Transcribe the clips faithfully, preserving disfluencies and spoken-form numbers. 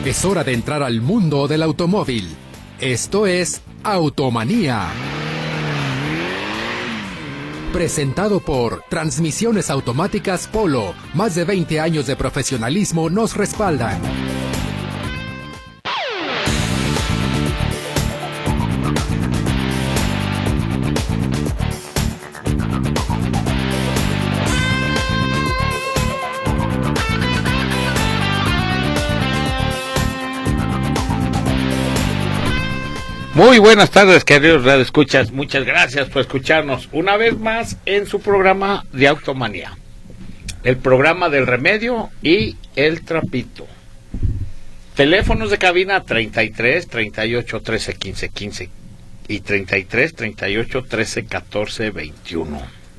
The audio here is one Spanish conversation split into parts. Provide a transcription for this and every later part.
Es hora de entrar al mundo del automóvil. Esto es Automanía. Presentado por Transmisiones Automáticas Polo. Más de veinte años de profesionalismo nos respaldan. Muy buenas tardes, queridos radioescuchas. Muchas gracias por escucharnos una vez más en su programa de Automanía. El programa del remedio y el trapito. Teléfonos de cabina treinta y tres, treinta y ocho, trece, quince, quince y treinta y tres, treinta y ocho, trece, catorce, veintiuno.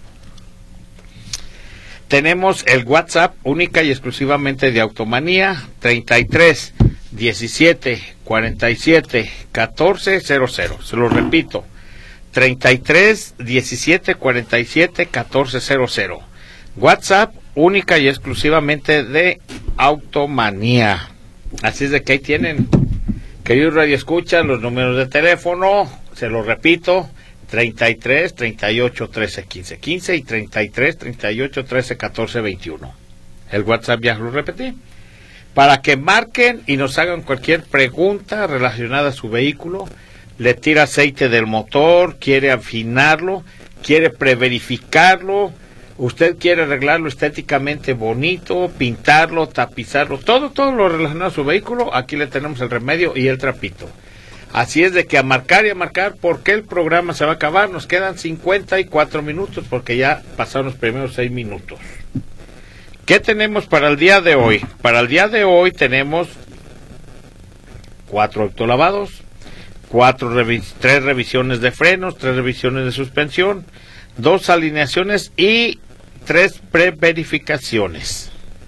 Tenemos el WhatsApp única y exclusivamente de Automanía treinta y tres, diecisiete, cuarenta y siete, catorce, cero cero. Se lo repito, treinta y tres, diecisiete, cuarenta y siete, catorce, cero cero. WhatsApp única y exclusivamente de Automanía. Así es de que ahí tienen, queridos radioescuchas, los números de teléfono. Se lo repito, treinta y tres, treinta y ocho, trece, quince, quince y treinta y tres, treinta y ocho, trece, catorce, veintiuno. El WhatsApp ya lo repetí, para que marquen y nos hagan cualquier pregunta relacionada a su vehículo. Le tira aceite del motor, quiere afinarlo, quiere preverificarlo, usted quiere arreglarlo estéticamente bonito, pintarlo, tapizarlo, todo, todo lo relacionado a su vehículo. Aquí le tenemos el remedio y el trapito. Así es de que a marcar y a marcar, porque el programa se va a acabar. Nos quedan cincuenta y cuatro minutos, porque ya pasaron los primeros seis minutos. ¿Qué tenemos para el día de hoy? Para el día de hoy tenemos cuatro autolavados, cuatro revis- tres revisiones de frenos, tres revisiones de suspensión, dos alineaciones y tres preverificaciones.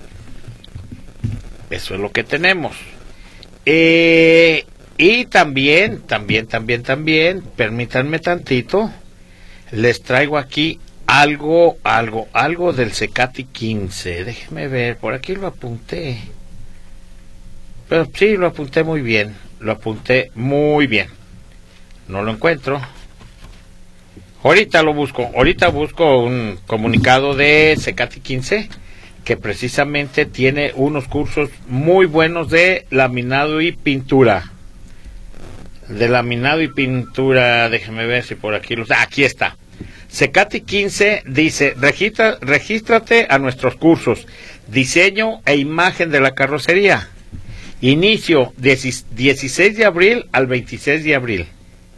Eso es lo que tenemos. Eh, y también, también, también, también, permítanme tantito, les traigo aquí Algo, algo, algo del Cecati quince. Déjeme ver, por aquí lo apunté. Pero sí, lo apunté muy bien. Lo apunté muy bien. No lo encuentro. Ahorita lo busco. Ahorita busco un comunicado de Cecati quince que precisamente tiene unos cursos muy buenos de laminado y pintura. De laminado y pintura. Déjeme ver si por aquí los... Ah, aquí está. Cecati quince dice, registra, regístrate a nuestros cursos, diseño e imagen de la carrocería. Inicio dieciséis de abril al veintiséis de abril.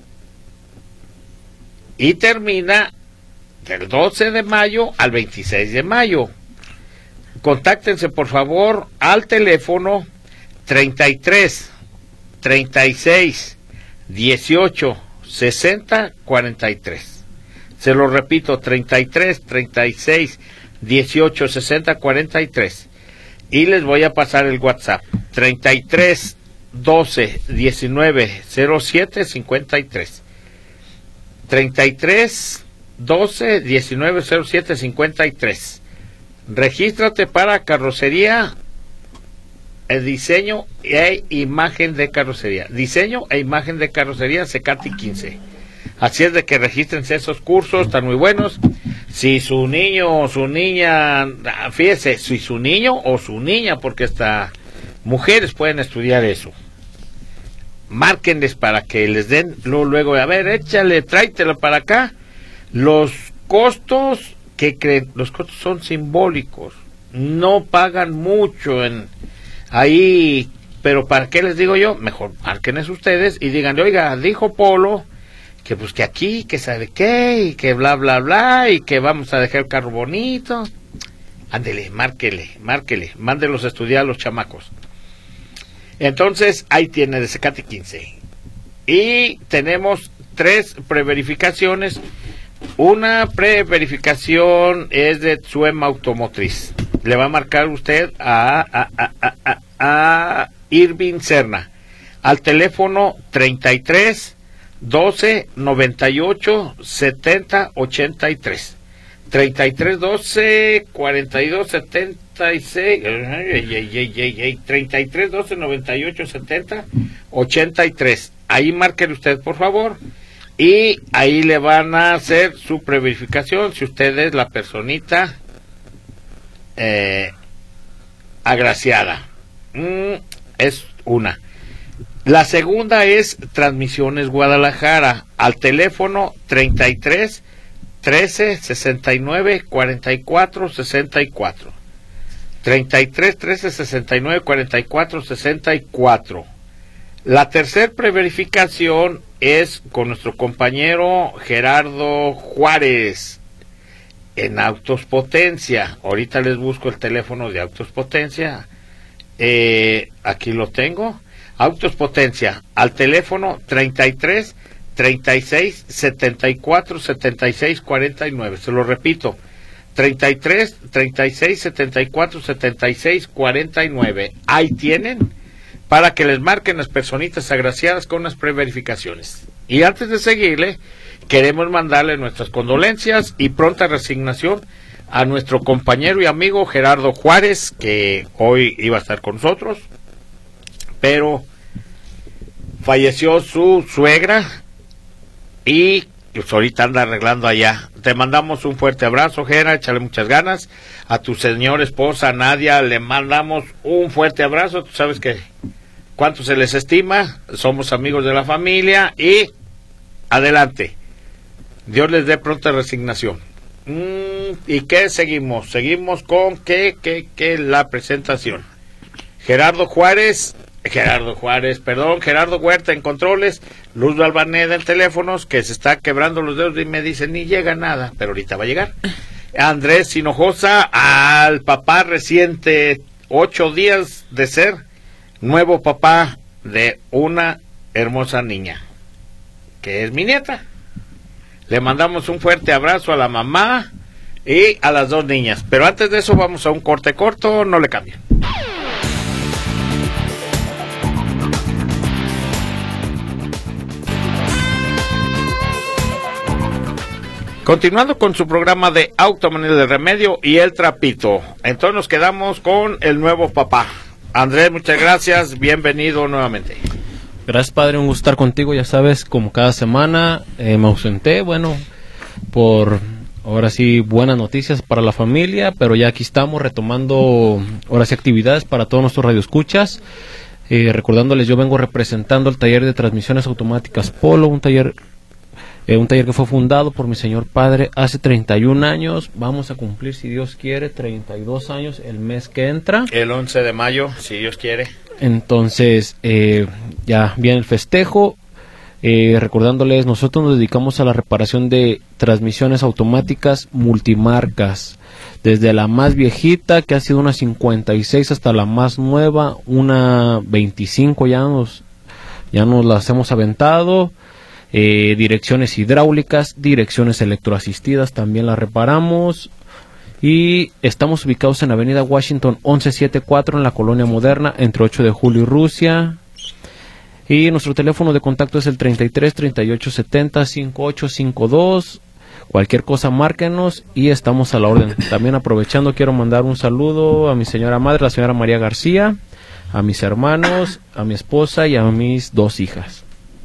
Y termina del doce de mayo al veintiséis de mayo. Contáctense por favor al teléfono treinta y tres, treinta y seis, dieciocho, sesenta, cuarenta y tres. Se lo repito, treinta y tres, treinta y seis, dieciocho, sesenta, cuarenta y tres. Y les voy a pasar el WhatsApp. treinta y tres, doce, diecinueve, cero siete, cincuenta y tres. treinta y tres, doce, diecinueve, cero siete, cincuenta y tres. Regístrate para carrocería, el diseño e imagen de carrocería. Diseño e imagen de carrocería Cecati quince. Así es de que regístrense esos cursos, están muy buenos. Si su niño o su niña, fíjese, si su niño o su niña, porque hasta mujeres pueden estudiar eso, márquenles para que les den luego, luego a ver, échale, tráetelo para acá. Los costos, que creen? Los costos son simbólicos, no pagan mucho en ahí, pero ¿para qué les digo yo? Mejor márquenles ustedes y díganle, oiga, dijo Polo que pues que aquí, que sabe qué, y que bla, bla, bla, y que vamos a dejar el carro bonito. Ándele, márquele, márquele, mándelos a estudiar a los chamacos. Entonces, ahí tiene de Cecati quince. Y tenemos tres preverificaciones. Una preverificación es de Tsuema Automotriz. Le va a marcar usted a, a, a, a, a, a Irving Serna al teléfono treinta y tres, doce, noventa y ocho, setenta, ochenta y tres. treinta y tres, doce, cuarenta y dos, setenta ochenta y seis, treinta y tres, doce, noventa y ocho, setenta, ochenta y tres. Ahí márquele usted, por favor, y ahí le van a hacer su preverificación si usted es la personita eh, agraciada. Mm, es una. La segunda es Transmisiones Guadalajara, al teléfono treinta y tres, trece, sesenta y nueve, cuarenta y cuatro, sesenta y cuatro. treinta y tres, trece, sesenta y nueve, cuarenta y cuatro, sesenta y cuatro. La tercer preverificación es con nuestro compañero Gerardo Juárez en Autos Potencia. Ahorita les busco el teléfono de Autos Potencia. Eh, aquí lo tengo. Autos Potencia, al teléfono treinta y tres, treinta y seis, setenta y cuatro, setenta y seis, cuarenta y nueve. Se lo repito, treinta y tres, treinta y seis, setenta y cuatro, setenta y seis, cuarenta y nueve. Ahí tienen para que les marquen las personitas agraciadas con las preverificaciones. Y antes de seguirle, queremos mandarle nuestras condolencias y pronta resignación a nuestro compañero y amigo Gerardo Juárez, que hoy iba a estar con nosotros, pero falleció su suegra y pues ahorita anda arreglando allá. Te mandamos un fuerte abrazo, Gera, échale muchas ganas. A tu señora esposa Nadia le mandamos un fuerte abrazo. Tú sabes que cuánto se les estima, somos amigos de la familia y adelante. Dios les dé pronta resignación. Mm, ¿Y qué seguimos? Seguimos con que, que, que la presentación. Gerardo Juárez, Gerardo Juárez, perdón, Gerardo Huerta en controles, Luz Balvaneda en teléfonos, que se está quebrando los dedos y me dice, ni llega nada, pero ahorita va a llegar. Andrés Hinojosa, al papá reciente, ocho días de ser nuevo papá de una hermosa niña, que es mi nieta. Le mandamos un fuerte abrazo a la mamá y a las dos niñas. Pero antes de eso vamos a un corte corto, no le cambien. Continuando con su programa de Automanía de Remedio y el Trapito. Entonces nos quedamos con el nuevo papá. Andrés, muchas gracias, bienvenido nuevamente. Gracias, padre, un gusto estar contigo, ya sabes, como cada semana eh, me ausenté, bueno, por ahora sí buenas noticias para la familia, pero ya aquí estamos retomando ahora sí actividades para todos nuestros radioescuchas. Eh, recordándoles, yo vengo representando el taller de transmisiones automáticas Polo, un taller Eh, un taller que fue fundado por mi señor padre hace treinta y un años. Vamos a cumplir, si Dios quiere, treinta y dos años el mes que entra. El once de mayo, si Dios quiere. Entonces, eh, ya viene el festejo. Eh, recordándoles, nosotros nos dedicamos a la reparación de transmisiones automáticas multimarcas. Desde la más viejita, que ha sido una cincuenta y seis, hasta la más nueva, una veinticinco, ya nos, ya nos las hemos aventado. Eh, direcciones hidráulicas, direcciones electroasistidas también las reparamos y estamos ubicados en Avenida Washington once setenta y cuatro en la Colonia Moderna entre ocho de julio y Rusia, y nuestro teléfono de contacto es el treinta y tres, treinta y ocho, setenta, cincuenta y ocho cincuenta y dos. Cualquier cosa márquenos y estamos a la orden. También aprovechando, quiero mandar un saludo a mi señora madre, la señora María García, a mis hermanos, a mi esposa y a mis dos hijas.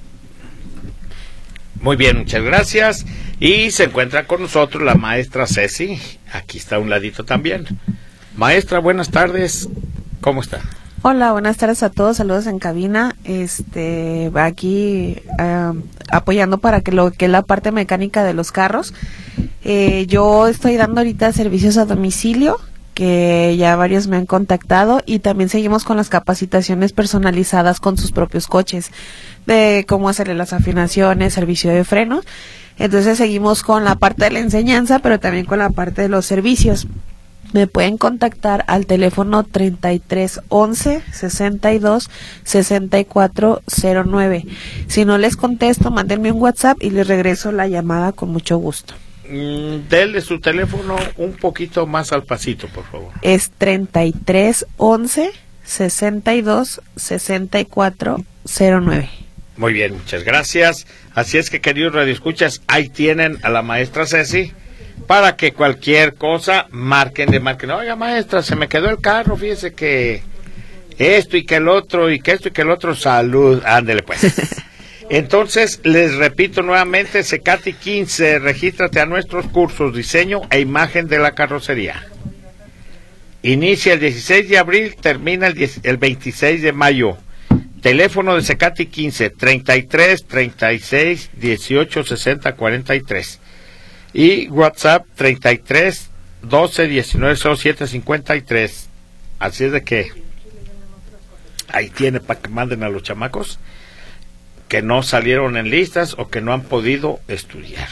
Muy bien, muchas gracias. Y se encuentra con nosotros la maestra Ceci. Aquí está a un ladito también. Maestra, buenas tardes. ¿Cómo está? Hola, buenas tardes a todos. Saludos en cabina. Este, aquí uh, apoyando para que lo que es la parte mecánica de los carros. Eh, yo estoy dando ahorita servicios a domicilio, que ya varios me han contactado, y también seguimos con las capacitaciones personalizadas con sus propios coches, de cómo hacerle las afinaciones, servicio de frenos. Entonces seguimos con la parte de la enseñanza, pero también con la parte de los servicios. Me pueden contactar al teléfono treinta y tres, once, sesenta y dos, sesenta y cuatro cero nueve. Si no les contesto, mándenme un WhatsApp y les regreso la llamada con mucho gusto. Mm, denle su teléfono un poquito más al pasito, por favor. Es treinta y tres, once, sesenta y dos, sesenta y cuatro cero nueve. Muy bien, muchas gracias. Así es que, queridos radioescuchas, ahí tienen a la maestra Ceci para que cualquier cosa marquen de marquen. Oiga, maestra, se me quedó el carro, fíjese que esto y que el otro, y que esto y que el otro, salud, ándele pues. Entonces, les repito nuevamente, Cecati quince, regístrate a nuestros cursos, diseño e imagen de la carrocería. Inicia el dieciséis de abril, termina el, diez, el veintiséis de mayo. Teléfono de Cecati quince, treinta y tres, treinta y seis, dieciocho, sesenta, cuarenta y tres. Y WhatsApp treinta y tres, doce, diecinueve, cero siete, cincuenta y tres. Así es de que ahí tiene para que manden a los chamacos que no salieron en listas o que no han podido estudiar.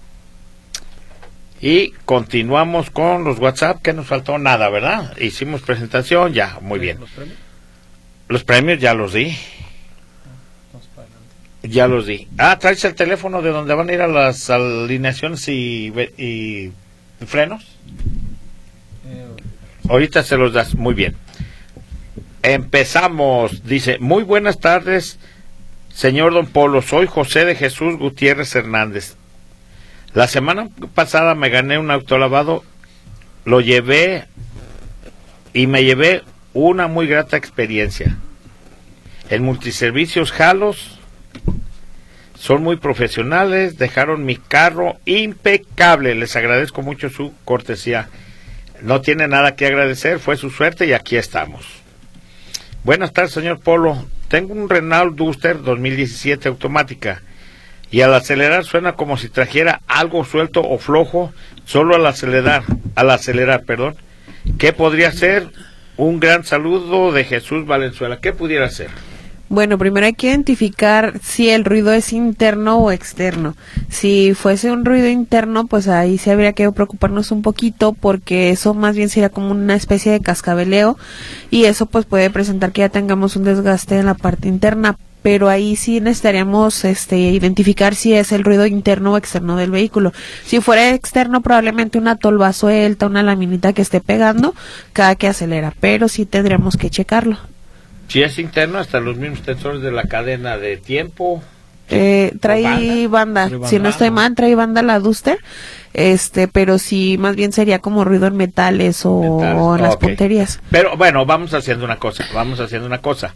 Y continuamos con los WhatsApp, que nos faltó nada, ¿verdad? Hicimos presentación, ya, muy bien. ¿Los premios? Los premios ya los di. Ya los di. Ah, ¿traes el teléfono de donde van a ir a las alineaciones y, y frenos? Ahorita se los das, muy bien. Empezamos, dice, muy buenas tardes, señor Don Polo, soy José de Jesús Gutiérrez Hernández. La semana pasada me gané un autolavado, lo llevé y me llevé una muy grata experiencia. En Multiservicios Jalos son muy profesionales, dejaron mi carro impecable, les agradezco mucho su cortesía. No tiene nada que agradecer, fue su suerte y aquí estamos. Buenas tardes, señor Polo. Tengo un Renault Duster dos mil diecisiete automática y al acelerar suena como si trajera algo suelto o flojo, solo al acelerar, al acelerar, perdón. ¿Qué podría ser? Un gran saludo de Jesús Valenzuela. ¿Qué pudiera ser? Bueno, primero hay que identificar si el ruido es interno o externo. Si fuese un ruido interno, pues ahí sí habría que preocuparnos un poquito, porque eso más bien sería como una especie de cascabeleo y eso pues puede presentar que ya tengamos un desgaste en la parte interna, pero ahí sí necesitaríamos este identificar si es el ruido interno o externo del vehículo. Si fuera externo, probablemente una tolva suelta, una laminita que esté pegando cada que acelera, pero sí tendríamos que checarlo. Si es interno, hasta los mismos tensores de la cadena de tiempo. Eh, trae banda, banda. Si no estoy mal, trae banda la Duster, este, pero sí, más bien sería como ruido en metales o, metales. o en las okay. punterías. Pero bueno, vamos haciendo una cosa, vamos haciendo una cosa.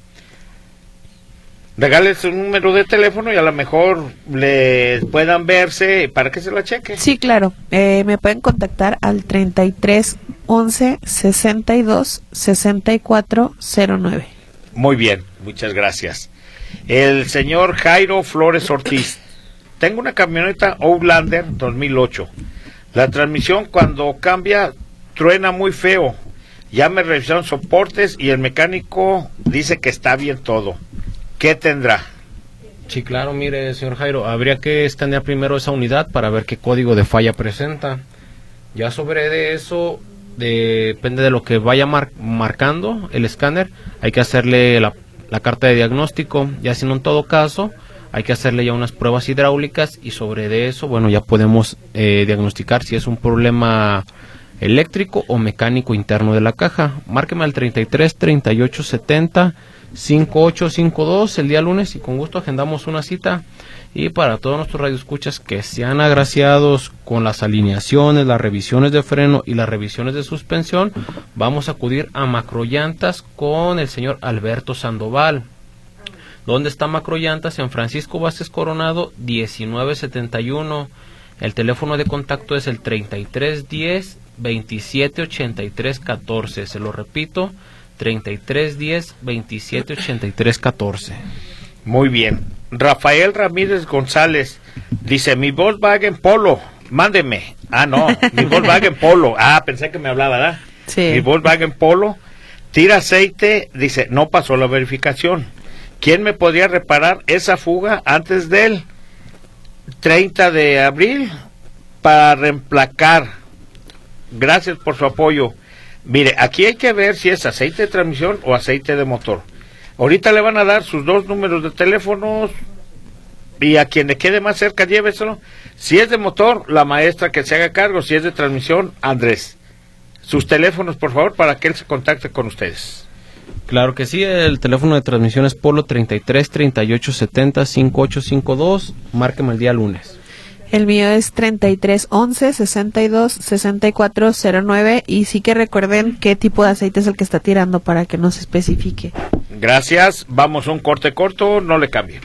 Regales un número de teléfono y a lo mejor les puedan verse para que se la cheque. Sí, claro. Eh, me pueden contactar al treinta y tres, once, sesenta y dos, sesenta y cuatro, cero nueve. Muy bien, muchas gracias. El señor Jairo Flores Ortiz. Tengo una camioneta Outlander dos mil ocho. La transmisión cuando cambia truena muy feo. Ya me revisaron soportes y el mecánico dice que está bien todo. ¿Qué tendrá? Sí, claro, mire, señor Jairo, habría que escanear primero esa unidad para ver qué código de falla presenta. Ya sobre de eso, de, depende de lo que vaya mar, marcando el escáner, hay que hacerle la, la carta de diagnóstico. Ya si no, en todo caso, hay que hacerle ya unas pruebas hidráulicas y sobre de eso, bueno, ya podemos eh, diagnosticar si es un problema eléctrico o mecánico interno de la caja. Márqueme al treinta y tres, treinta y ocho, setenta, cincuenta y ocho cincuenta y dos el día lunes y con gusto agendamos una cita. Y para todos nuestros radioescuchas que sean agraciados con las alineaciones, las revisiones de freno y las revisiones de suspensión, vamos a acudir a Macrollantas con el señor Alberto Sandoval. ¿Dónde está Macrollantas? En Francisco Vázquez Coronado diecinueve setenta y uno. El teléfono de contacto es el treinta y tres diez, veintisiete ochenta y tres catorce. Se lo repito, treinta y tres diez, veintisiete ochenta y tres catorce. Muy bien. Rafael Ramírez González dice, mi Volkswagen Polo, mándeme. Ah, no, mi Volkswagen Polo. Ah, pensé que me hablaba, ¿verdad? Sí. Mi Volkswagen Polo tira aceite, dice, no pasó la verificación. ¿Quién me podría reparar esa fuga antes del treinta de abril para reemplacar? Gracias por su apoyo. Mire, aquí hay que ver si es aceite de transmisión o aceite de motor. Ahorita le van a dar sus dos números de teléfonos y a quien le quede más cerca, lléveselo. Si es de motor, la maestra que se haga cargo. Si es de transmisión, Andrés. Sus teléfonos, por favor, para que él se contacte con ustedes. Claro que sí, el teléfono de transmisión es Polo treinta y tres, treinta y ocho, setenta, cincuenta y ocho cincuenta y dos. Márqueme el día lunes. El mío es treinta y tres once sesenta y dos sesenta y cuatro cero nueve y sí que recuerden qué tipo de aceite es el que está tirando para que nos especifique. Gracias, vamos a un corte corto, no le cambie.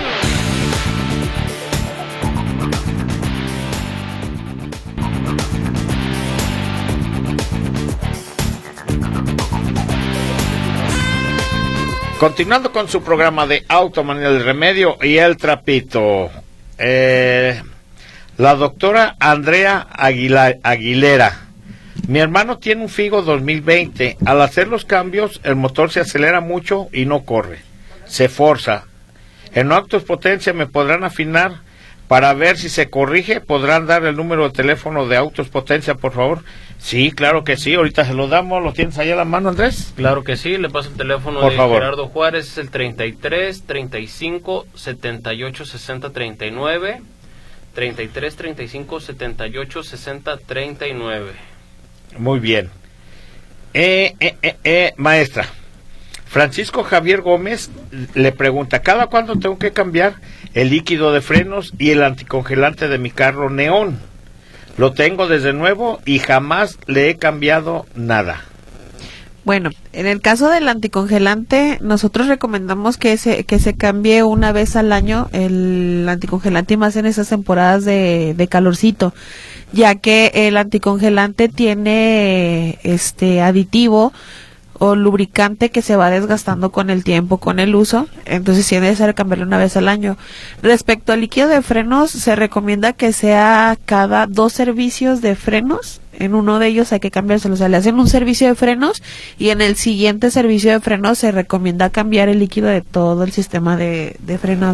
Continuando con su programa de Automanía del Remedio y el Trapito, eh, la doctora Andrea Aguila, Aguilera. Mi hermano tiene un Figo dos mil veinte. Al hacer los cambios, el motor se acelera mucho y no corre. Se forza. En Autos Potencia me podrán afinar para ver si se corrige. ¿Podrán dar el número de teléfono de Autos Potencia, por favor? Sí, claro que sí. Ahorita se lo damos. ¿Lo tienes ahí a la mano, Andrés? Claro que sí. Le paso el teléfono por de favor. Gerardo Juárez. Es el treinta y tres, treinta y cinco, setenta y ocho, sesenta, treinta y nueve. treinta y tres, treinta y cinco, setenta y ocho, sesenta, treinta y nueve. Muy bien. Eh, eh, eh, eh, maestra, Francisco Javier Gómez le pregunta, ¿cada cuándo tengo que cambiar el líquido de frenos y el anticongelante de mi carro Neón? Lo tengo desde nuevo y jamás le he cambiado nada. Bueno, en el caso del anticongelante, nosotros recomendamos que se que se cambie una vez al año el anticongelante, y más en esas temporadas de, de calorcito, ya que el anticongelante tiene este aditivo o lubricante que se va desgastando con el tiempo, con el uso, entonces sí es necesario cambiarlo una vez al año. Respecto al líquido de frenos, se recomienda que sea cada dos servicios de frenos, en uno de ellos hay que cambiárselo, o sea, le hacen un servicio de frenos y en el siguiente servicio de frenos se recomienda cambiar el líquido de todo el sistema de, de frenado.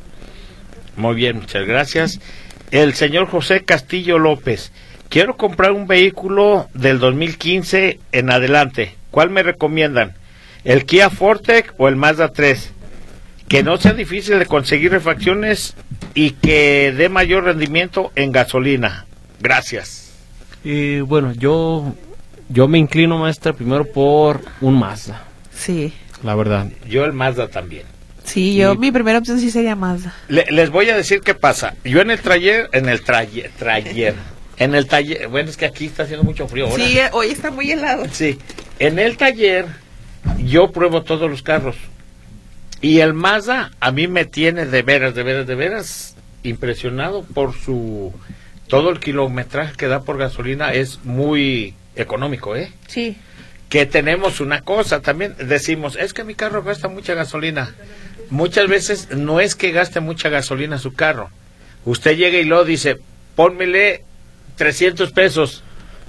Muy bien, muchas gracias. El señor José Castillo López, quiero comprar un vehículo del dos mil quince en adelante. ¿Cuál me recomiendan? ¿El Kia Forte o el Mazda tres? Que no sea difícil de conseguir refacciones y que dé mayor rendimiento en gasolina. Gracias. Y bueno, yo yo me inclino, maestra, primero por un Mazda. Sí. La verdad. Yo el Mazda también. Sí, yo Y- mi primera opción sí sería Mazda. Le- les voy a decir qué pasa. Yo en el taller, en el taller, taller, en el taller, bueno, es que aquí está haciendo mucho frío ahora. Sí, eh, hoy está muy helado. Sí, en el taller yo pruebo todos los carros y el Mazda a mí me tiene de veras, de veras, de veras impresionado por su todo el kilometraje que da por gasolina, es muy económico, ¿eh? Sí. Que tenemos una cosa también, decimos, es que mi carro gasta mucha gasolina. Muchas veces no es que gaste mucha gasolina su carro. Usted llega y lo dice, pónmele trescientos pesos.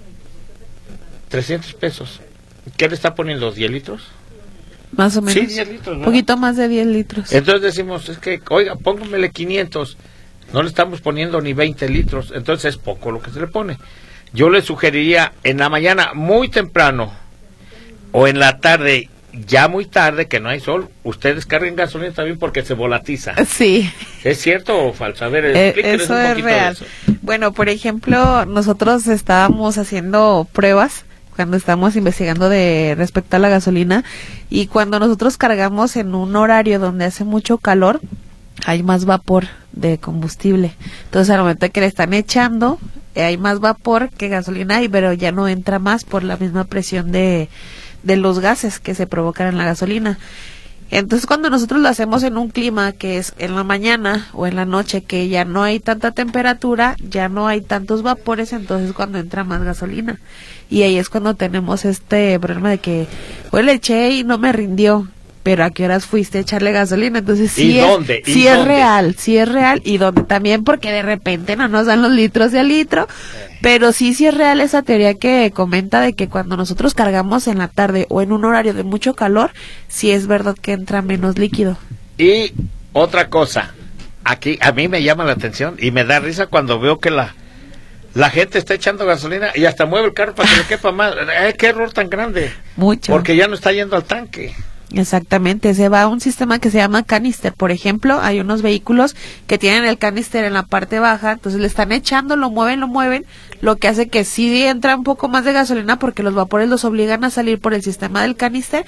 trescientos pesos. ¿Qué le está poniendo? ¿diez litros? Más o menos. Sí, diez litros, Un ¿no? poquito más de diez litros. Entonces decimos, es que, oiga, póngamele quinientos. No le estamos poniendo ni veinte litros. Entonces es poco lo que se le pone. Yo le sugeriría en la mañana muy temprano o en la tarde ya muy tarde, que no hay sol, ustedes carguen gasolina también porque se volatiza. Sí. ¿Es cierto o falso? A ver, Eh, explíqueles eso un es poquito de real. eso. Bueno, por ejemplo, nosotros estábamos haciendo pruebas cuando estábamos investigando de respecto a la gasolina, y cuando nosotros cargamos en un horario donde hace mucho calor, hay más vapor de combustible. Entonces, al momento que le están echando, eh, hay más vapor que gasolina, y pero ya no entra más por la misma presión de, de los gases que se provocan en la gasolina. Entonces, cuando nosotros lo hacemos en un clima que es en la mañana o en la noche, que ya no hay tanta temperatura, ya no hay tantos vapores, entonces cuando entra más gasolina. Y ahí es cuando tenemos este problema de que, hoy le eché y no me rindió, pero ¿a qué horas fuiste a echarle gasolina? Entonces sí, ¿Y es, dónde? ¿Y sí es dónde? real, sí es real, y donde también, porque de repente no nos dan los litros de al litro, pero sí, sí es real esa teoría que comenta de que cuando nosotros cargamos en la tarde o en un horario de mucho calor, sí es verdad que entra menos líquido. Y otra cosa, aquí a mí me llama la atención y me da risa cuando veo que la la gente está echando gasolina y hasta mueve el carro para que le quepa más. ¡Ay, qué error tan grande! Mucho. Porque ya no está yendo al tanque. Exactamente, se va a un sistema que se llama canister. Por ejemplo, hay unos vehículos que tienen el canister en la parte baja, entonces le están echando, lo mueven, lo mueven, lo que hace que sí entra un poco más de gasolina porque los vapores los obligan a salir por el sistema del canister,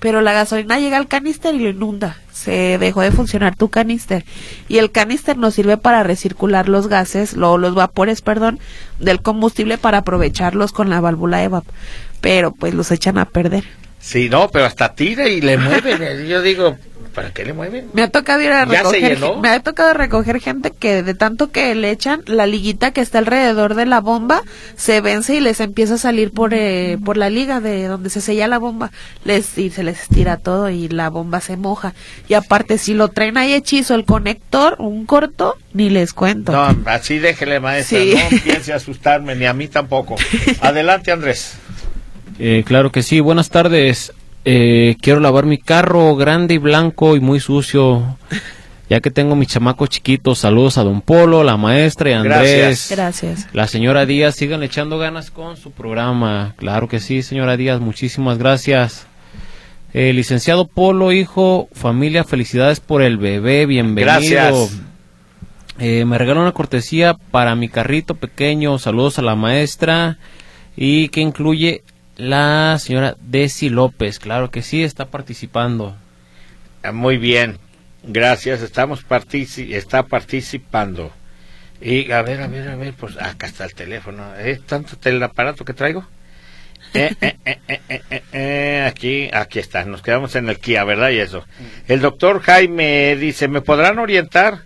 pero la gasolina llega al canister y lo inunda. Se dejó de funcionar tu canister. Y el canister nos sirve para recircular los gases, lo, los vapores, perdón, del combustible para aprovecharlos con la válvula E V A P. Pero pues los echan a perder. Sí, no, pero hasta tira y le mueven. Yo digo, ¿para qué le mueven? Me ha tocado ir a ¿Ya se recoger, llenó? me ha tocado recoger gente que de tanto que le echan, la liguita que está alrededor de la bomba se vence y les empieza a salir por eh, por la liga de donde se sella la bomba, les y se les estira todo y la bomba se moja. Y aparte si lo traen ahí hechizo el conector, un corto, ni les cuento. No, así déjele, maestra, Sí. no piense asustarme, ni a mí tampoco. Adelante, Andrés. Eh, claro que sí, buenas tardes. Eh, quiero lavar mi carro grande y blanco y muy sucio, ya que tengo mis chamacos chiquitos. Saludos a don Polo, la maestra y a Andrés. Gracias. La señora Díaz, sigan echando ganas con su programa. Claro que sí, señora Díaz, muchísimas gracias. Eh, licenciado Polo, hijo, familia, felicidades por el bebé, bienvenido. Gracias. Eh, me regaló una cortesía para mi carrito pequeño. Saludos a la maestra. Y que incluye la señora Desi López. Claro que sí, está participando. Muy bien, gracias, estamos partici está participando. Y a ver, a ver, a ver, pues acá está el teléfono. ¿Es tanto el aparato que traigo? Eh, eh, eh, eh, eh, eh, eh, aquí, aquí está, nos quedamos en el Kia, ¿verdad? Y eso. El doctor Jaime dice, ¿me podrán orientar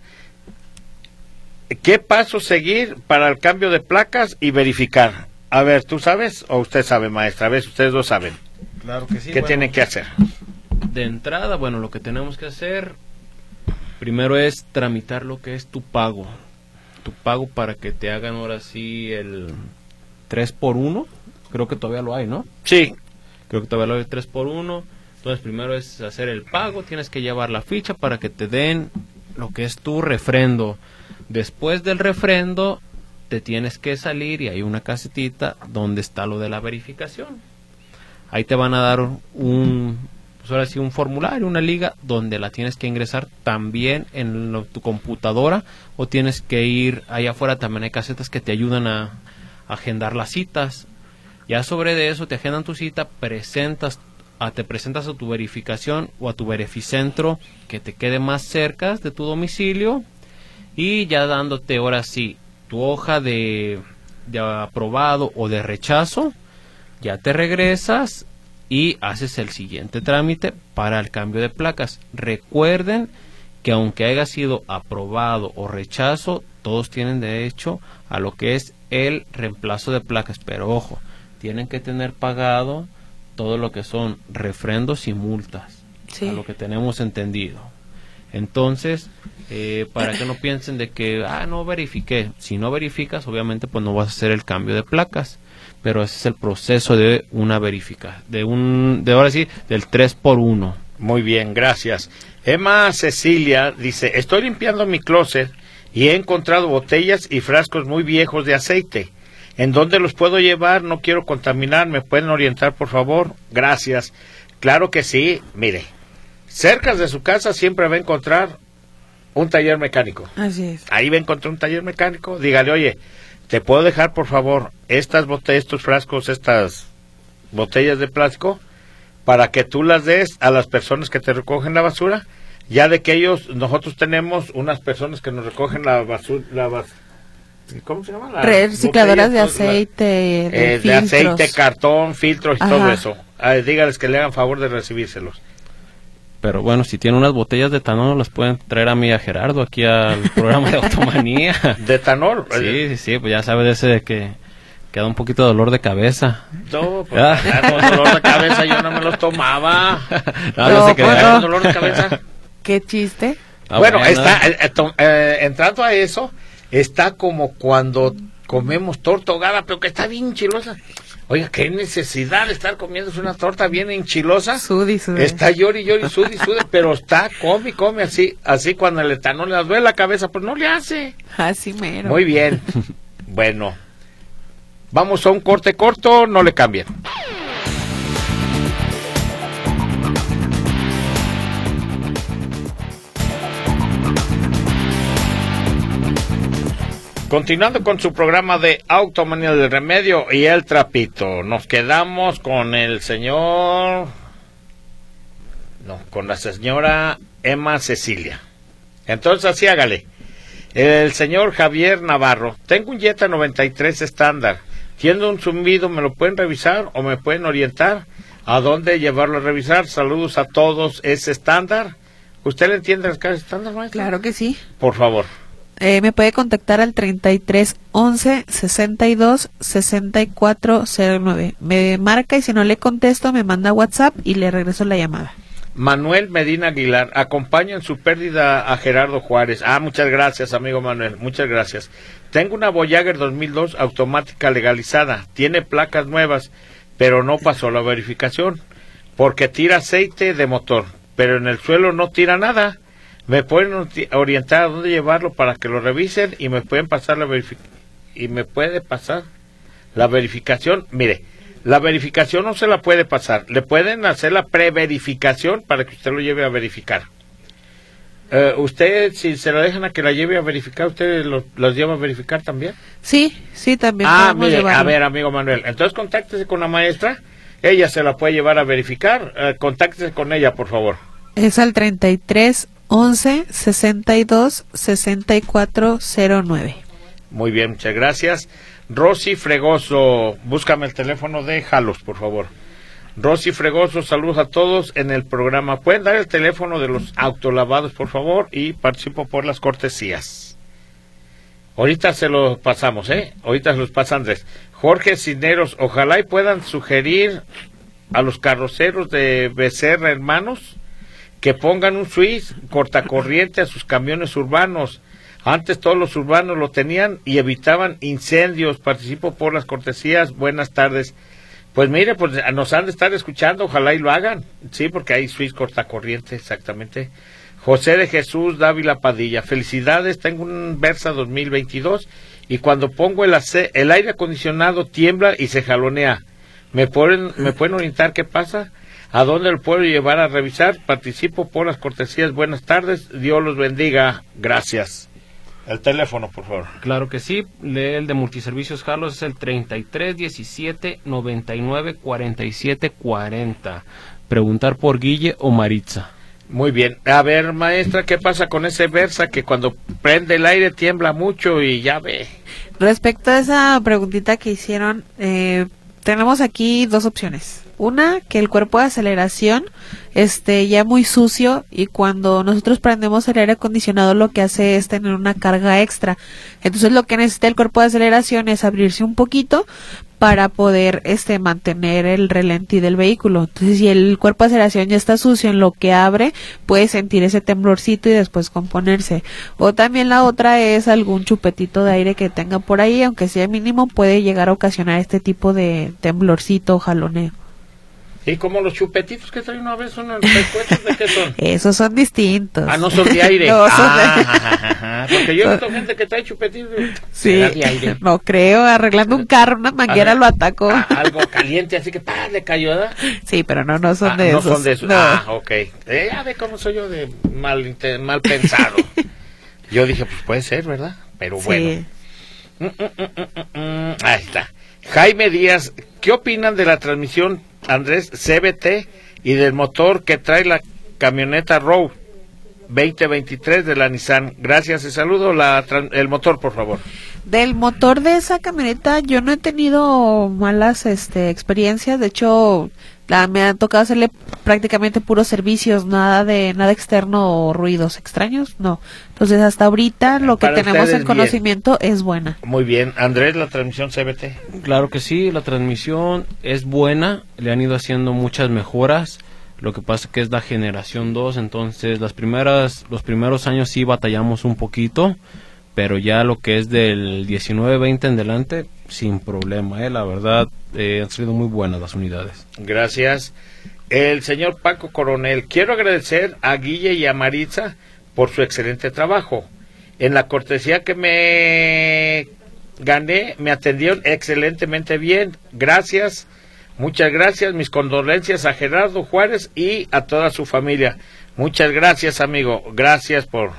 qué paso seguir para el cambio de placas y verificar? A ver, ¿tú sabes o usted sabe, maestra? A ver, ustedes dos saben. Claro que sí. ¿Qué bueno, tienen que hacer? De entrada, bueno, lo que tenemos que hacer primero es tramitar lo que es tu pago. Tu pago para que te hagan ahora sí el tres por uno. Creo que todavía lo hay, ¿no? Sí. Creo que todavía lo hay tres por uno. Entonces primero es hacer el pago, tienes que llevar la ficha para que te den lo que es tu refrendo. Después del refrendo te tienes que salir y hay una casetita donde está lo de la verificación. Ahí te van a dar un, pues ahora sí, un formulario, una liga donde la tienes que ingresar también en lo, tu computadora, o tienes que ir allá afuera. También hay casetas que te ayudan a, a agendar las citas. Ya sobre de eso te agendan tu cita, presentas a, te presentas a tu verificación o a tu verificentro que te quede más cerca de tu domicilio, y ya dándote ahora sí tu hoja de, de aprobado o de rechazo, ya te regresas y haces el siguiente trámite para el cambio de placas. Recuerden que aunque haya sido aprobado o rechazo, todos tienen derecho a lo que es el reemplazo de placas, pero ojo, tienen que tener pagado todo lo que son refrendos y multas, Sí. a lo que tenemos entendido. Entonces, eh, para que no piensen de que, ah, no verifiqué. Si no verificas, obviamente, pues no vas a hacer el cambio de placas. Pero ese es el proceso de una verificación, de un, de ahora sí, del tres por uno. Muy bien, gracias. Emma Cecilia dice, estoy limpiando mi closet y he encontrado botellas y frascos muy viejos de aceite. ¿En dónde los puedo llevar? No quiero contaminar, ¿me pueden orientar, por favor? Gracias. Claro que sí, mire. Cerca de su casa siempre va a encontrar un taller mecánico. Así es. Ahí va a encontrar un taller mecánico. Dígale, oye, ¿te puedo dejar, por favor, estas botellas, estos frascos, estas botellas de plástico, para que tú las des a las personas que te recogen la basura? Ya de que ellos, nosotros tenemos unas personas que nos recogen la basura, la bas ¿cómo se llama? Las Recicladoras de botellas, aceite, de, eh, de filtros. aceite, cartón, filtros y Ajá. todo eso. Ah, dígales que le hagan favor de recibírselos. Pero bueno, si tienen unas botellas de etanol, las pueden traer a mí, a Gerardo, aquí al programa de Automanía. ¿De etanol? Sí, sí, sí, pues ya sabes de ese de que queda un poquito de dolor de cabeza. No, pues, Ah. ah, con dolor de cabeza yo no me los tomaba. No, No, no se pues, crea. no. Con dolor de cabeza. Qué chiste. Ah, bueno, bueno. está eh, eh, to- eh, entrando a eso, está como cuando comemos torta ahogada, pero que está bien enchilosa. Oiga, qué necesidad de estar comiéndose una torta bien enchilosa. Sudi, sudi. Está llori, llori, sudi, sude, pero está, come, come así, así cuando el etanol le duele la cabeza, pues no le hace. Así mero. Muy bien. Bueno, vamos a un corte corto, no le cambien. Continuando con su programa de Automanía del Remedio y el Trapito, nos quedamos con el señor no, con la señora Emma Cecilia. Entonces así hágale. El señor Javier Navarro, tengo un Jetta noventa y tres estándar, tiene un zumbido, ¿me lo pueden revisar o me pueden orientar a dónde llevarlo a revisar? Saludos a todos, ¿es estándar? ¿Usted le entiende las cajas estándar, maestra? Claro que sí. Por favor. Eh, me puede contactar al treinta y tres once sesenta y dos sesenta y cuatro cero nueve. Me marca y si no le contesto me manda WhatsApp y le regreso la llamada. Manuel Medina Aguilar, acompaña en su pérdida a Gerardo Juárez. Ah, muchas gracias, amigo Manuel, muchas gracias. Tengo una Voyager dos mil dos automática legalizada, tiene placas nuevas, pero no pasó la verificación, porque tira aceite de motor, pero en el suelo no tira nada. Me pueden orientar a dónde llevarlo para que lo revisen y me pueden pasar la verificación. Y me puede pasar la verificación. Mire, la verificación no se la puede pasar. Le pueden hacer la preverificación para que usted lo lleve a verificar. Uh, ¿Usted, si se la dejan a que la lleve a verificar, usted lo, los lleva a verificar también? Sí, sí, también. Ah, mire, llevarlo. A ver, amigo Manuel, entonces contáctese con la maestra. Ella se la puede llevar a verificar. Uh, contáctese con ella, por favor. Es al treinta y tres once sesenta y dos sesenta y cuatro cero nueve. Muy bien, muchas gracias. Rosy Fregoso, búscame el teléfono de Jalos, por favor. Rosy Fregoso, saludos a todos en el programa. ¿Pueden dar el teléfono de los autolavados, por favor? Y participo por las cortesías. Ahorita se los pasamos, ¿eh? Ahorita se los pasa Andrés. Jorge Cisneros, ojalá y puedan sugerir a los carroceros de Becerra Hermanos que pongan un switch cortacorriente a sus camiones urbanos. Antes todos los urbanos lo tenían y evitaban incendios. Participo por las cortesías. Buenas tardes. Pues mire, pues nos han de estar escuchando, ojalá y lo hagan. Sí, porque hay switch cortacorriente, exactamente. José de Jesús Dávila Padilla. Felicidades, tengo un Versa dos mil veintidós y cuando pongo el, ace- el aire acondicionado tiembla y se jalonea. ¿Me pueden, ¿Me pueden orientar qué pasa? ¿A dónde lo puedo llevar a revisar? Participo por las cortesías. Buenas tardes, Dios los bendiga. Gracias. El teléfono, por favor. Claro que sí, el de Multiservicios Carlos es el treinta y tres diecisiete noventa y nueve cuarenta y siete cuarenta. Preguntar por Guille o Maritza. Muy bien. A ver, maestra, ¿qué pasa con ese Versa que cuando prende el aire tiembla mucho y ya ve? Respecto a esa preguntita que hicieron, eh, tenemos aquí dos opciones. Una, que el cuerpo de aceleración esté ya muy sucio y cuando nosotros prendemos el aire acondicionado lo que hace es tener una carga extra. Entonces lo que necesita el cuerpo de aceleración es abrirse un poquito para poder este mantener el relenti del vehículo. Entonces si el cuerpo de aceleración ya está sucio, en lo que abre puede sentir ese temblorcito y después componerse. O también la otra es algún chupetito de aire que tenga por ahí, aunque sea mínimo, puede llegar a ocasionar este tipo de temblorcito o jaloneo. ¿Y como los chupetitos que traen una vez son los pescuezos de qué son? Esos son distintos. Ah, no son de aire. No, son ah, de... Porque yo he visto gente que trae chupetitos sí, de aire. No creo, arreglando un carro, una manguera lo atacó. Ah, algo caliente, así que ¡pah! Le cayó, ¿verdad? Sí, pero no, no son ah, de no esos. No son de esos. No. Ah, ok. Eh, ya ve cómo soy yo de mal, mal pensado. Yo dije, pues puede ser, ¿verdad? Pero bueno. Sí. Mm, mm, mm, mm, mm. Ahí está. Jaime Díaz, ¿qué opinan de la transmisión, Andrés, C V T y del motor que trae la camioneta Rogue veinte veintitrés de la Nissan? Gracias y saludo. La, el motor, por favor. Del motor de esa camioneta yo no he tenido malas este, experiencias. De hecho, la, me ha tocado hacerle prácticamente puros servicios, nada de nada externo o ruidos extraños, no. Entonces hasta ahorita lo que Para tenemos en bien. conocimiento es buena. Muy bien. Andrés, la transmisión C V T. Claro que sí, la transmisión es buena, le han ido haciendo muchas mejoras. Lo que pasa que es la generación dos, entonces las primeras los primeros años sí batallamos un poquito, pero ya lo que es del diecinueve veinte en delante sin problema, eh, la verdad eh, han sido muy buenas las unidades. Gracias. El señor Paco Coronel, quiero agradecer a Guille y a Maritza por su excelente trabajo. En la cortesía que me gané, me atendieron excelentemente bien. Gracias, muchas gracias. Mis condolencias a Gerardo Juárez y a toda su familia. Muchas gracias, amigo. Gracias por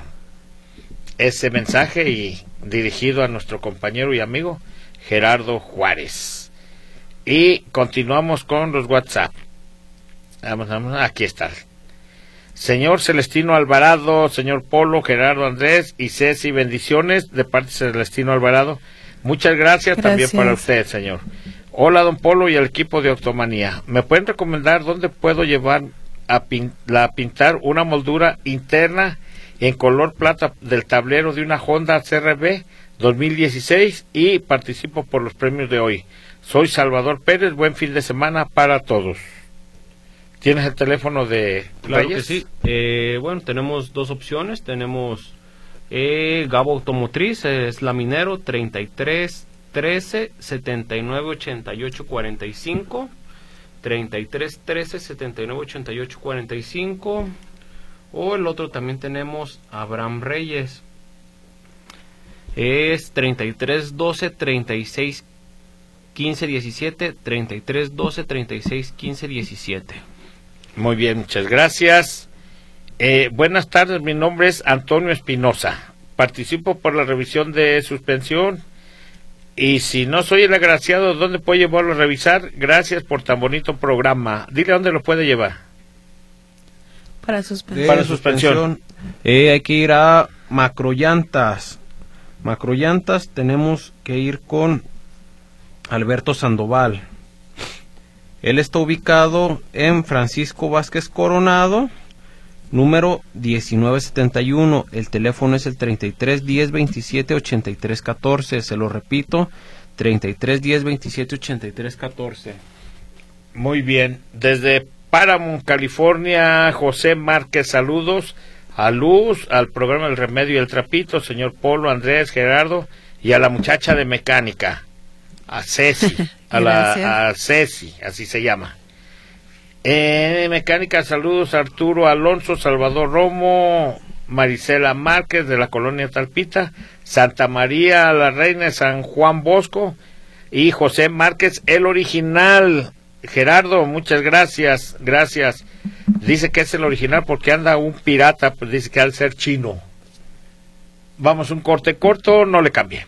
ese mensaje y dirigido a nuestro compañero y amigo Gerardo Juárez. Y continuamos con los WhatsApp. Vamos, vamos, aquí está. Señor Celestino Alvarado, señor Polo, Gerardo, Andrés y Ceci, bendiciones de parte de Celestino Alvarado. Muchas gracias, Gracias. también para usted, señor. Hola, don Polo y el equipo de Octomanía. ¿Me pueden recomendar dónde puedo llevar a, pin a pintar una moldura interna en color plata del tablero de una Honda C R V dos mil dieciséis y participo por los premios de hoy? Soy Salvador Pérez, buen fin de semana para todos. ¿Tienes el teléfono de Claro Reyes? que sí. Eh, bueno, tenemos dos opciones. Tenemos eh, Gabo Automotriz, es laminero, treinta y tres trece setenta y nueve ochenta y ocho cuarenta y cinco. treinta y tres trece setenta y nueve ochenta y ocho cuarenta y cinco. O el otro también tenemos Abraham Reyes. Es treinta y tres doce treinta y seis quince diecisiete. treinta y tres doce treinta y seis quince diecisiete. Muy bien, muchas gracias. Eh, buenas tardes, mi nombre es Antonio Espinosa. Participo por la revisión de suspensión. Y si no soy el agraciado, ¿dónde puedo llevarlo a revisar? Gracias por tan bonito programa. Dile dónde lo puede llevar. Para suspensión. Para suspensión. Eh, hay que ir a Macrollantas. Macrollantas tenemos que ir con Alberto Sandoval. Él está ubicado en Francisco Vázquez Coronado, número diecinueve setenta y uno. El teléfono es el treinta y tres diez veintisiete ochenta y tres catorce. Se lo repito, treinta y tres diez veintisiete ochenta y tres catorce. Muy bien. Desde Paramount, California, José Márquez, saludos a Luz, al programa El Remedio y el Trapito, señor Polo, Andrés, Gerardo y a la muchacha de mecánica, a Ceci, a la a Ceci, así se llama. En mecánica, saludos a Arturo Alonso, Salvador Romo, Marisela Márquez de la colonia Talpita, Santa María la Reina de San Juan Bosco y José Márquez, el original. Gerardo, muchas gracias, gracias. Dice que es el original porque anda un pirata, pues dice que al ser chino. Vamos, un corte corto, no le cambie.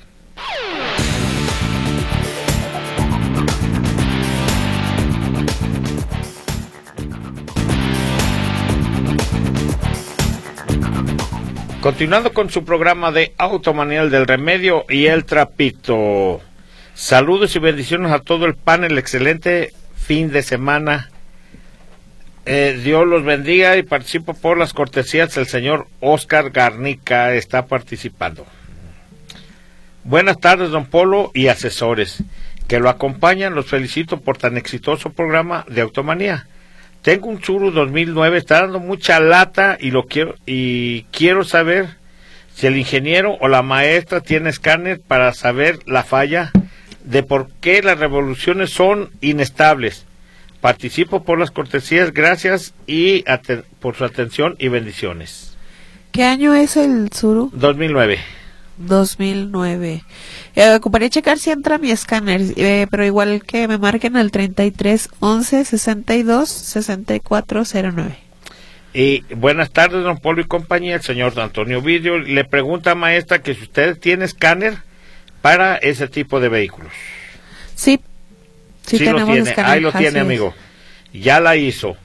Continuando con su programa de Automanual del Remedio y el Trapito. Saludos y bendiciones a todo el panel, excelente fin de semana. Eh, Dios los bendiga y participo por las cortesías. El señor Oscar Garnica está participando. Buenas tardes, don Polo y asesores que lo acompañan. Los felicito por tan exitoso programa de Automanía. Tengo un Tsuru dos mil nueve, está dando mucha lata y lo quiero y quiero saber si el ingeniero o la maestra tiene escáner para saber la falla de por qué las revoluciones son inestables. Participo por las cortesías, gracias y por su atención y bendiciones. ¿Qué año es el Tsuru? dos mil nueve. dos mil nueve. Eh, ocuparía checar si entra mi escáner, eh, pero igual que me marquen al treinta y tres once sesenta y dos sesenta y cuatro cero nueve. Y buenas tardes, don Polo y compañía, el señor Antonio Vidio. Le pregunta, maestra, que si usted tiene escáner para ese tipo de vehículos. Sí, sí, sí tenemos lo tiene, escáner. ahí lo Así tiene, es. amigo. Ya la hizo.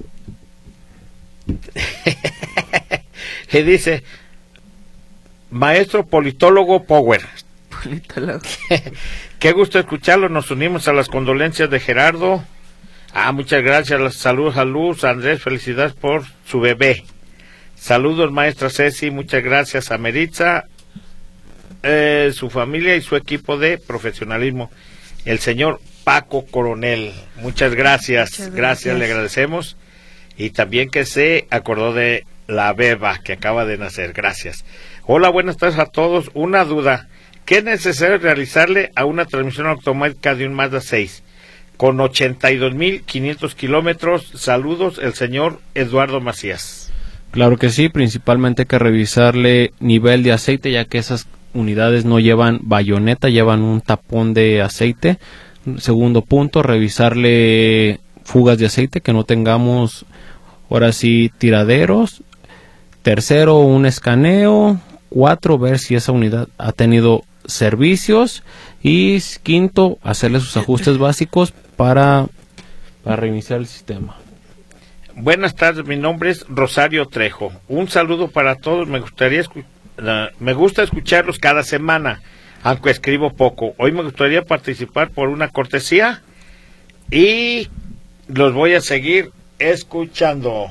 Y dice, maestro politólogo Power. Politólogo. Qué gusto escucharlo, nos unimos a las condolencias de Gerardo. Ah, muchas gracias, saludos a Luz, a Andrés, felicidades por su bebé. Saludos, maestra Ceci, muchas gracias a Meritza, eh, su familia y su equipo de profesionalismo. El señor Paco Coronel, muchas gracias, muchas gracias, gracias, le agradecemos. Y también que se acordó de la beba que acaba de nacer, gracias. Hola, buenas tardes a todos, una duda. ¿Qué es necesario realizarle a una transmisión automática de un Mazda seis? Con ochenta y dos mil quinientos kilómetros, saludos, el señor Eduardo Macías. Claro que sí, principalmente hay que revisarle nivel de aceite, ya que esas unidades no llevan bayoneta, llevan un tapón de aceite. Segundo punto, revisarle fugas de aceite, que no tengamos ahora sí tiraderos. Tercero, un escaneo. Cuatro, ver si esa unidad ha tenido servicios. Y quinto, hacerle sus ajustes básicos para, para reiniciar el sistema. buenas tardes, mi nombre es Rosario Trejo. Un saludo para todos, me gustaría escu- uh, me gusta escucharlos cada semana, aunque escribo poco. Hoy me gustaría participar por una cortesía y los voy a seguir escuchando.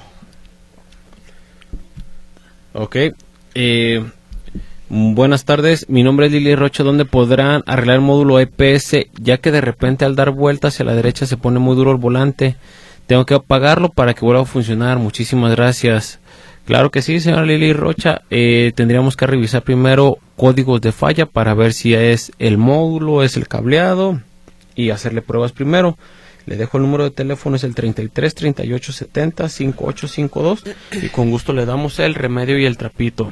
Ok. Eh, buenas tardes, mi nombre es Lili Rocha. ¿Dónde podrán arreglar el módulo E P S? Ya que de repente al dar vuelta hacia la derecha se pone muy duro el volante. Tengo que apagarlo para que vuelva a funcionar. Muchísimas gracias. Claro que sí, señora Lili Rocha. Eh, tendríamos que revisar primero códigos de falla para ver si es el módulo, es el cableado y hacerle pruebas primero. Le dejo el número de teléfono, es el treinta y tres, treinta y ocho, setenta, cincuenta y ocho cincuenta y dos y con gusto le damos el remedio y el trapito.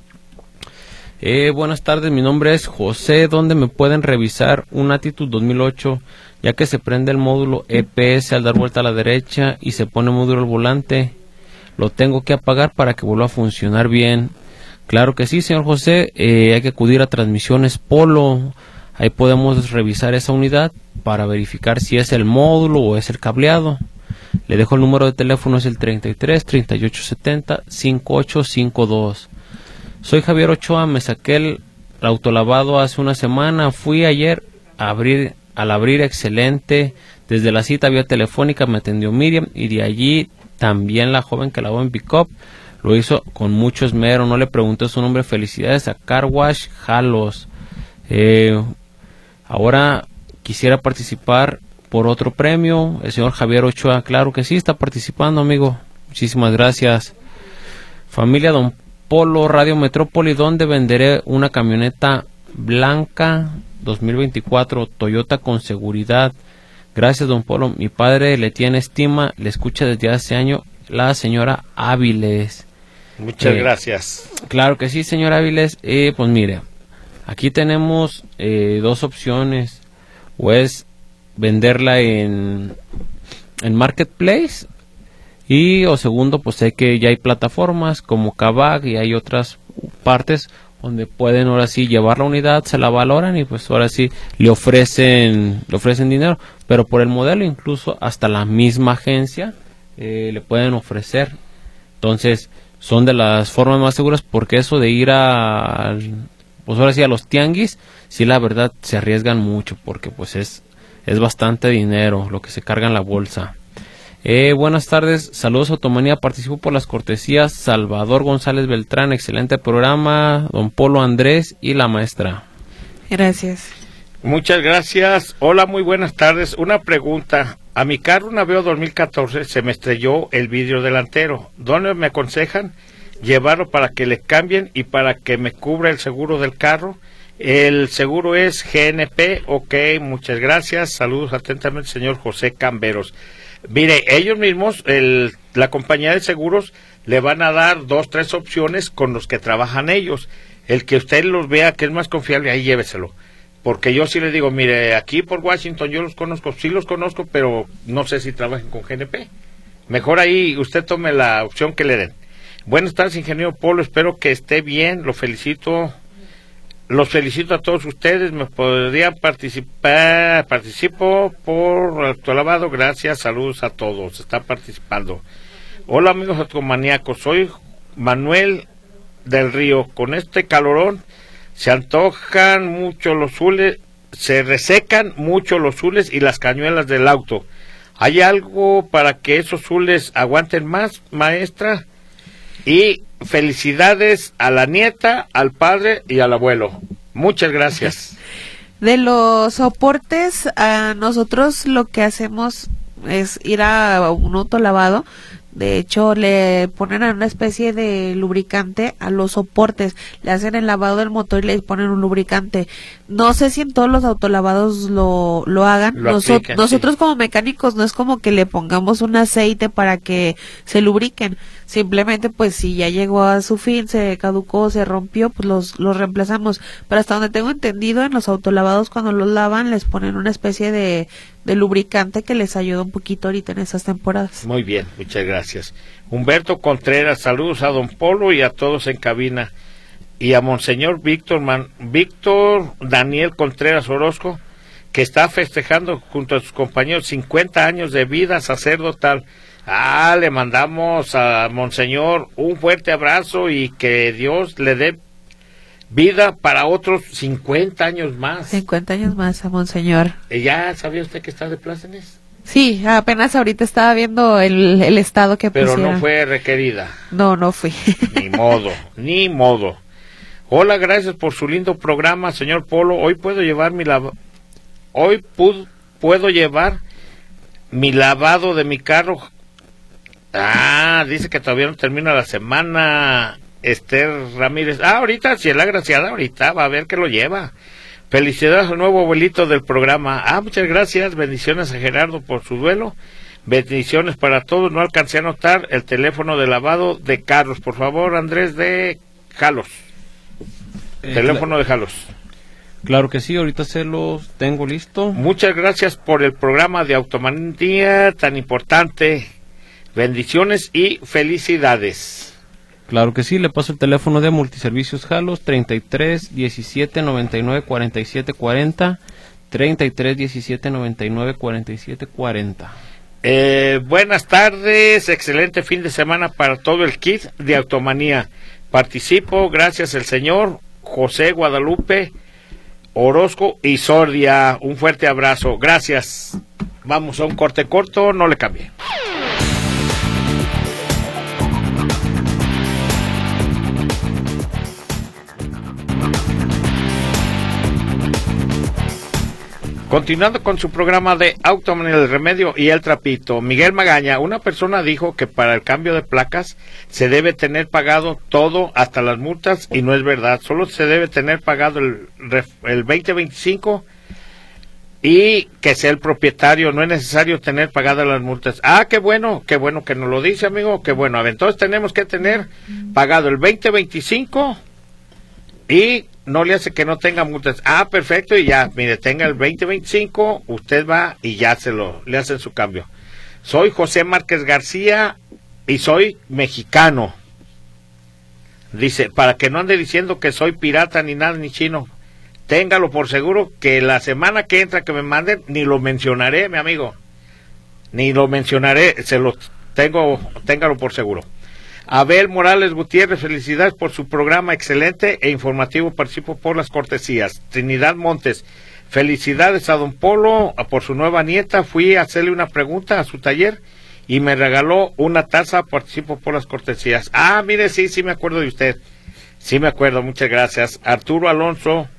Eh, buenas tardes, mi nombre es José. ¿Dónde me pueden revisar un Attitude dos mil ocho? Ya que se prende el módulo E P S al dar vuelta a la derecha y se pone muy duro el volante. Lo tengo que apagar para que vuelva a funcionar bien. Claro que sí, señor José. Eh, hay que acudir a Transmisiones Polo. Ahí podemos revisar esa unidad para verificar si es el módulo o es el cableado. Le dejo el número de teléfono, es el treinta y tres, treinta y ocho, setenta, cincuenta y ocho cincuenta y dos. Soy Javier Ochoa, me saqué el autolavado hace una semana. Fui ayer a abrir, al abrir excelente. Desde la cita vía telefónica me atendió Miriam y de allí también la joven que lavó en pick-up. Lo hizo con mucho esmero, no le pregunté su nombre. Felicidades a Car Wash Jalos. Eh, ahora quisiera participar por otro premio. El señor Javier Ochoa, claro que sí, está participando, amigo. Muchísimas gracias. Familia Don Polo, Radio Metrópoli, donde venderé una camioneta blanca dos mil veinticuatro Toyota con seguridad. Gracias, Don Polo. Mi padre le tiene estima, le escucha desde hace años, la señora Áviles. Muchas Eh, gracias. Claro que sí, señora Áviles. Eh, pues mire, aquí tenemos eh, dos opciones. O es venderla en, en Marketplace. Y o segundo, pues sé que ya hay plataformas como Kavak y hay otras partes donde pueden ahora sí llevar la unidad, se la valoran y pues ahora sí le ofrecen le ofrecen dinero, pero por el modelo incluso hasta la misma agencia eh, le pueden ofrecer. Entonces son de las formas más seguras, porque eso de ir a pues ahora sí a los tianguis, sí la verdad se arriesgan mucho, porque pues es es bastante dinero lo que se carga en la bolsa. Eh, buenas tardes, saludos Automanía, participo por las cortesías. Salvador González Beltrán, excelente programa, Don Polo, Andrés y la maestra. Gracias. Muchas gracias. Hola, muy buenas tardes. Una pregunta. A mi carro, un Aveo dos mil catorce, se me estrelló el vidrio delantero. ¿Dónde me aconsejan llevarlo para que le cambien y para que me cubra el seguro del carro? El seguro es G N P. Ok, muchas gracias. Saludos atentamente, señor José Camberos. Mire, ellos mismos, el, la compañía de seguros, le van a dar dos, tres opciones con los que trabajan ellos. El que usted los vea que es más confiable, ahí lléveselo. Porque yo sí le digo, mire, aquí por Washington yo los conozco, sí los conozco, pero no sé si trabajen con G N P. Mejor ahí usted tome la opción que le den. Buenas tardes, ingeniero Polo, espero que esté bien, lo felicito. Los felicito a todos ustedes, me podrían participar, participo por autolavado, gracias, saludos a todos, está participando. Hola amigos automaníacos, soy Manuel del Río, con este calorón se antojan mucho los zules, se resecan mucho los zules y las cañuelas del auto. ¿Hay algo para que esos zules aguanten más, maestra? Y felicidades a la nieta, al padre y al abuelo. Muchas gracias. De los soportes, a nosotros lo que hacemos es ir a un autolavado. De hecho, le ponen una especie de lubricante a los soportes. Le hacen el lavado del motor y le ponen un lubricante. No sé si en todos los autolavados lo, lo hagan. Lo Noso- aplican, nosotros sí. como mecánicos no es como que le pongamos un aceite para que se lubriquen. Simplemente, pues si ya llegó a su fin, se caducó, se rompió, pues los, los reemplazamos. Pero hasta donde tengo entendido, en los autolavados cuando los lavan les ponen una especie de, de lubricante que les ayuda un poquito ahorita en esas temporadas. Muy bien, muchas gracias. Humberto Contreras, saludos a Don Polo y a todos en cabina. Y a Monseñor Víctor Man, Víctor Daniel Contreras Orozco, que está festejando junto a sus compañeros cincuenta años de vida sacerdotal. Ah, le mandamos a Monseñor un fuerte abrazo y que Dios le dé vida para otros cincuenta años más. cincuenta años más a Monseñor. ¿Ya sabía usted que está de plácemes? Sí, apenas ahorita estaba viendo el, el estado que Pero pusieron. no fue requerida. No, no fui. Ni modo, ni modo. Hola, gracias por su lindo programa, señor Polo. Hoy puedo llevar mi lav... Hoy pu- puedo llevar mi lavado de mi carro. Ah, dice que todavía no termina la semana. Esther Ramírez. Ah, ahorita, si es la agraciada, ahorita va a ver que lo lleva. Felicidades al nuevo abuelito del programa. Ah, muchas gracias. Bendiciones a Gerardo por su duelo. Bendiciones para todos. No alcancé a anotar el teléfono de lavado de carros. Por favor, Andrés de Jalos. Eh, teléfono cl- de Jalos. Claro que sí, ahorita se los tengo listo. Muchas gracias por el programa de Automanía tan importante. Bendiciones y felicidades. Claro que sí, le paso el teléfono de Multiservicios Jalos, treinta y tres, diecisiete, noventa y nueve, cuarenta y siete, cuarenta, treinta y tres, diecisiete, noventa y nueve, cuarenta y siete, cuarenta. Eh, buenas tardes, excelente fin de semana para todo el kit de Automanía. Participo, gracias el señor José Guadalupe Orozco y Sordia. Un fuerte abrazo, gracias. Vamos a un corte corto, no le cambie. Continuando con su programa de Automanía, el remedio y el trapito, Miguel Magaña, una persona dijo que para el cambio de placas se debe tener pagado todo, hasta las multas, y no es verdad, solo se debe tener pagado el, el veinte veinticinco y que sea el propietario, no es necesario tener pagadas las multas. Ah, qué bueno, qué bueno que nos lo dice, amigo, qué bueno. A ver, entonces tenemos que tener pagado el veinte veinticinco y no le hace que no tenga multas. Ah, perfecto, y ya, mire, tenga el veinte veinticinco, usted va y ya se lo, le hacen su cambio. Soy José Márquez García y soy mexicano. Dice, para que no ande diciendo que soy pirata ni nada, ni chino. Téngalo por seguro que la semana que entra que me manden, ni lo mencionaré, mi amigo. Ni lo mencionaré, se lo tengo, téngalo por seguro. Abel Morales Gutiérrez, felicidades por su programa excelente e informativo, participo por las cortesías. Trinidad Montes, felicidades a don Polo por su nueva nieta, fui a hacerle una pregunta a su taller y me regaló una taza, participo por las cortesías. Ah, mire, sí, sí me acuerdo de usted, sí me acuerdo, muchas gracias. Arturo Alonso,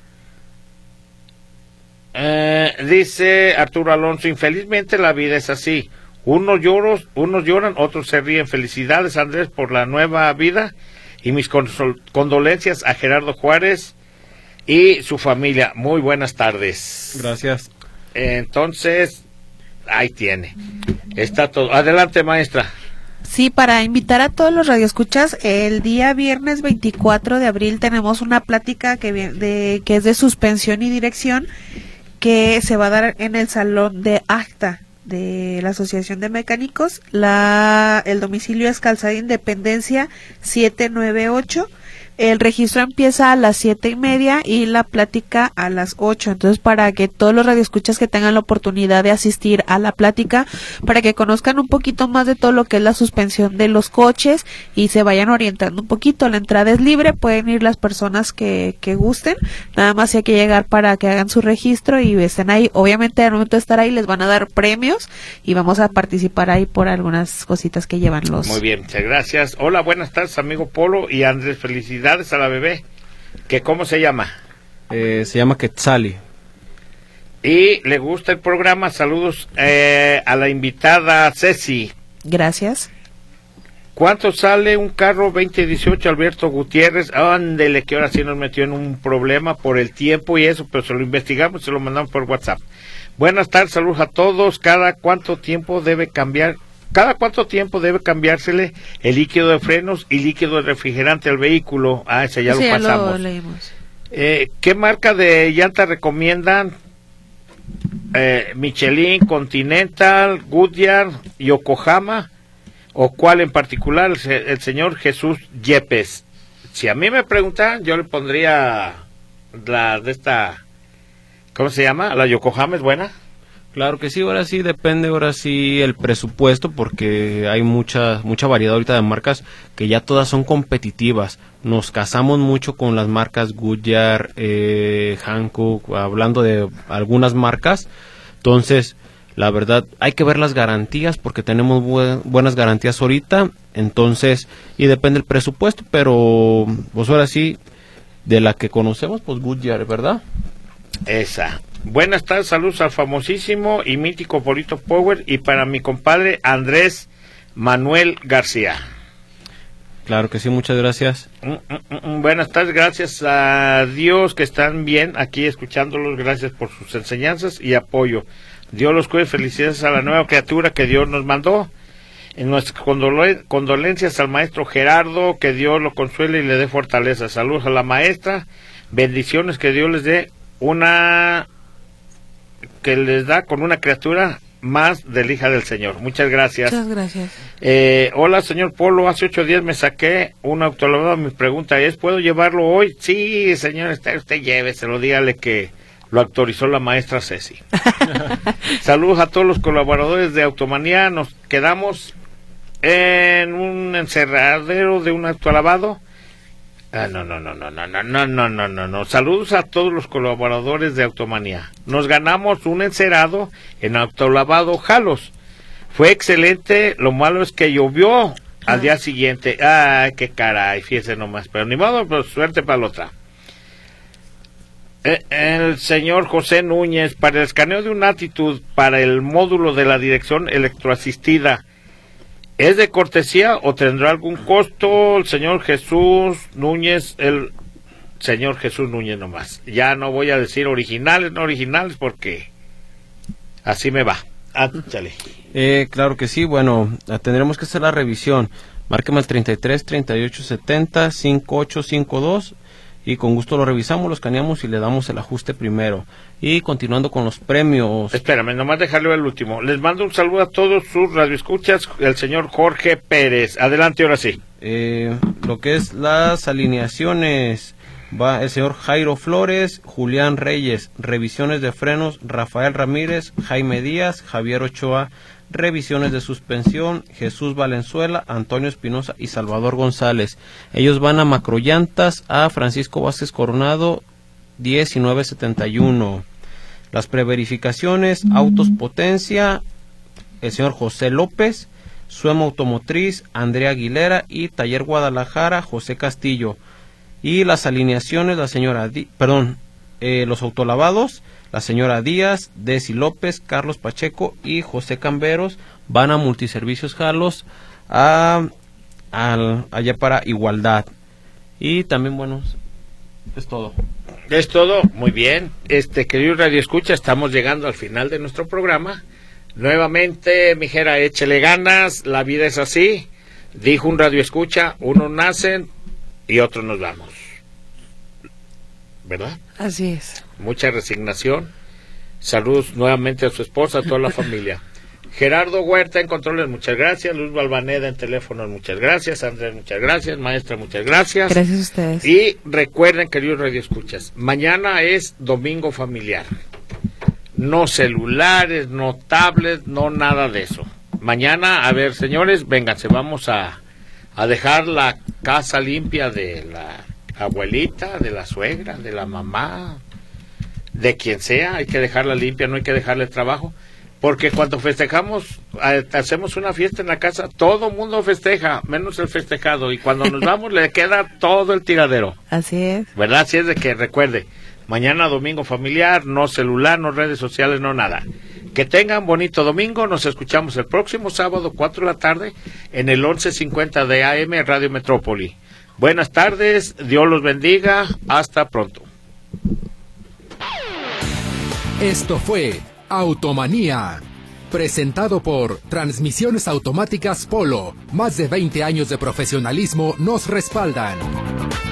eh, dice Arturo Alonso, infelizmente la vida es así. Unos lloros, unos lloran, otros se ríen. Felicidades, Andrés, por la nueva vida y mis consol- condolencias a Gerardo Juárez y su familia. Muy buenas tardes. Gracias. Entonces, ahí tiene. Está todo. Adelante, maestra. Sí, para invitar a todos los radioescuchas, el día viernes veinticuatro de abril tenemos una plática que, vi- de, que es de suspensión y dirección, que se va a dar en el salón de acta de la Asociación de Mecánicos. La, el domicilio es Calzada Independencia setecientos noventa y ocho. El registro empieza a las siete y media y la plática a las ocho. Entonces, para que todos los radioescuchas que tengan la oportunidad de asistir a la plática, para que conozcan un poquito más de todo lo que es la suspensión de los coches y se vayan orientando un poquito. La entrada es libre, pueden ir las personas que, que gusten. Nada más hay que llegar para que hagan su registro y estén ahí. Obviamente, al momento de estar ahí les van a dar premios y vamos a participar ahí por algunas cositas que llevan los... Muy bien, muchas gracias. Hola, buenas tardes, amigo Polo y Andrés, felicidades a la bebé, que ¿cómo se llama? Eh, se llama Quetzali. Y le gusta el programa. Saludos eh, a la invitada Ceci. Gracias. ¿Cuánto sale un carro veinte dieciocho, Alberto Gutiérrez? Ándele, que ahora sí nos metió en un problema por el tiempo y eso, pero se lo investigamos y se lo mandamos por WhatsApp. Buenas tardes, saludos a todos. ¿Cada cuánto tiempo debe cambiar? ¿Cada cuánto tiempo debe cambiársele el líquido de frenos y líquido de refrigerante al vehículo? Ah, ese ya Sí, lo ya pasamos. lo leímos. Eh, ¿Qué marca de llanta recomiendan? Eh, Michelin, Continental, Goodyear, Yokohama, o cuál en particular, el, el señor Jesús Yepes. Si a mí me preguntan, yo le pondría la de esta, ¿cómo se llama? La Yokohama, ¿es buena? Claro que sí, ahora sí depende, ahora sí el presupuesto, porque hay mucha mucha variedad ahorita de marcas que ya todas son competitivas. Nos casamos mucho con las marcas Goodyear, eh, Hankook, hablando de algunas marcas. Entonces, la verdad, hay que ver las garantías, porque tenemos bu- buenas garantías ahorita. Entonces, y depende el presupuesto, pero pues ahora sí, de la que conocemos, pues Goodyear, ¿verdad? Esa. Buenas tardes, saludos al famosísimo y mítico Polito Power y para mi compadre Andrés Manuel García. Claro que sí, muchas gracias. Mm, mm, mm, buenas tardes, gracias a Dios que están bien aquí escuchándolos, gracias por sus enseñanzas y apoyo. Dios los cuide, felicidades a la nueva criatura que Dios nos mandó. En nuestras condole- condolencias al maestro Gerardo, que Dios lo consuele y le dé fortaleza. Saludos a la maestra, bendiciones, que Dios les dé una... que les da con una criatura más del hija del Señor. Muchas gracias. Muchas gracias. Eh, hola, señor Polo, hace ocho días me saqué un autolavado. Mi pregunta es, ¿puedo llevarlo hoy? Sí, señor, usted, usted lléveselo, dígale que lo autorizó la maestra Ceci. Saludos a todos los colaboradores de Automanía. Nos quedamos en un encerradero de un autolavado. Ah, no, no, no, no, no, no, no, no, no, no, no. Saludos a todos los colaboradores de Automanía. Nos ganamos un encerado en autolavado Jalos. Fue excelente, lo malo es que llovió al día siguiente. Ay, qué caray, fíjese nomás. Pero ni modo, pues suerte para la otra. Eh, el señor José Núñez, para el escaneo de una actitud para el módulo de la dirección electroasistida, ¿es de cortesía o tendrá algún costo? El señor Jesús Núñez, el señor Jesús Núñez nomás. Ya no voy a decir originales, no originales, porque así me va. Ah, chale. Eh, claro que sí, bueno, tendremos que hacer la revisión. Márqueme al treinta y tres, treinta y ocho, setenta, cincuenta y ocho cincuenta y dos y con gusto lo revisamos, lo escaneamos y le damos el ajuste primero. Y continuando con los premios. Espérame, nomás dejarle el último. Les mando un saludo a todos sus radioescuchas, el señor Jorge Pérez. Adelante, ahora sí. Eh, lo que es las alineaciones, va el señor Jairo Flores, Julián Reyes, revisiones de frenos, Rafael Ramírez, Jaime Díaz, Javier Ochoa, revisiones de suspensión, Jesús Valenzuela, Antonio Espinosa y Salvador González. Ellos van a Macrollantas, a Francisco Vázquez Coronado, diecinueve setenta y uno. Las preverificaciones, Autos Potencia, el señor José López, Suema Automotriz, Andrea Aguilera y Taller Guadalajara, José Castillo. Y las alineaciones, la señora, Di- perdón, eh, los autolavados, la señora Díaz, Desi López, Carlos Pacheco y José Camberos van a Multiservicios Jalos, a, a, allá para Igualdad. Y también, bueno, es todo. Es todo, muy bien. Este, querido Radio Escucha, estamos llegando al final de nuestro programa. Nuevamente, mijera, échele ganas, la vida es así. Dijo un Radio Escucha, unos nacen y otros nos vamos. ¿Verdad? Así es. Mucha resignación. Saludos nuevamente a su esposa, a toda la familia. Gerardo Huerta en controles, muchas gracias. Luz Balvaneda en teléfonos, muchas gracias. Andrés, muchas gracias. Maestra, muchas gracias. Gracias a ustedes. Y recuerden, queridos radioescuchas, mañana es domingo familiar. No celulares, no tablets, no nada de eso. Mañana, a ver, señores, vénganse, vamos a, a dejar la casa limpia de la abuelita, de la suegra, de la mamá, de quien sea. Hay que dejarla limpia, no hay que dejarle trabajo. Porque cuando festejamos, hacemos una fiesta en la casa, todo mundo festeja, menos el festejado. Y cuando nos vamos, le queda todo el tiradero. Así es. ¿Verdad? Así es de que recuerde, mañana domingo familiar, no celular, no redes sociales, no nada. Que tengan bonito domingo, nos escuchamos el próximo sábado, cuatro de la tarde, en el once cincuenta de A M Radio Metrópoli. Buenas tardes, Dios los bendiga, hasta pronto. Esto fue Automanía, presentado por Transmisiones Automáticas Polo. Más de veinte años de profesionalismo nos respaldan.